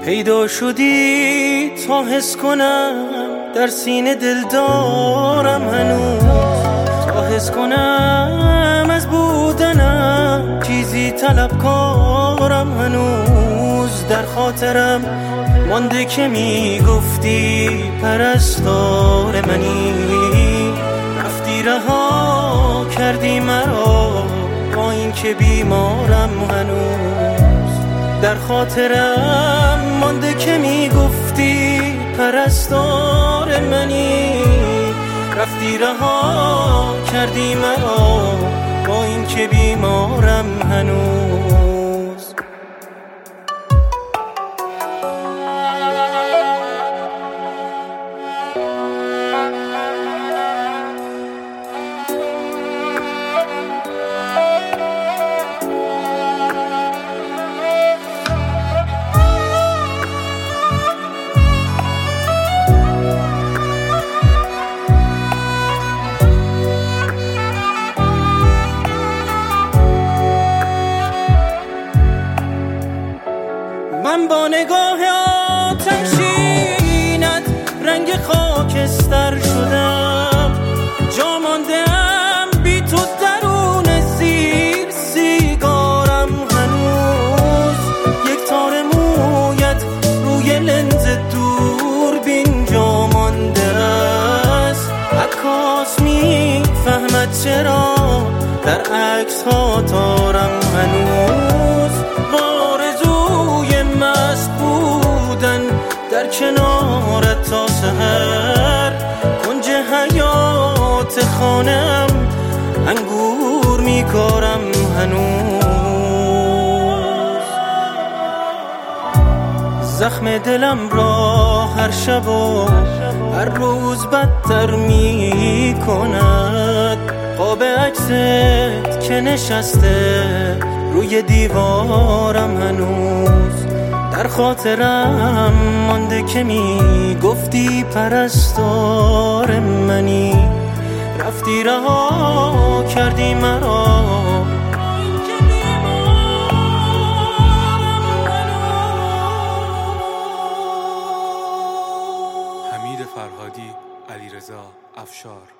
پیدا شدی تا حس کنم در سینه دل دارم هنوز، تا حس کنم از بودنم چیزی طلبکارم هنوز. در خاطرم مانده که میگفتی پرستار منی، رفتی رها کردی مرا با این که بیمارم هنوز. در خاطرم مانده که میگفتی پرستار منی، رفتی رها کردی مرا با این که بیمارم هنوز. من با نگاه آتشینت رنگ خاکستر شدم، جا مانده‌ام بی تو درون زیر سیگارم هنوز. یک تار مویت روی لنز دوربین جا مانده است، عکاس میفهمد چرا در عکس ها تارم هنوز. در کنارت تا سحر کنج حیات خانم انگور میکارم هنوز. زخم دلم را هر شب و هر روز بدتر میکند، قاب عکست که نشسته روی دیوارم هنوز. در خاطرم مانده که میگفتی پرستار منی، رفتی رها کردی مرا. حمید فرهادی، علیرضا افشار.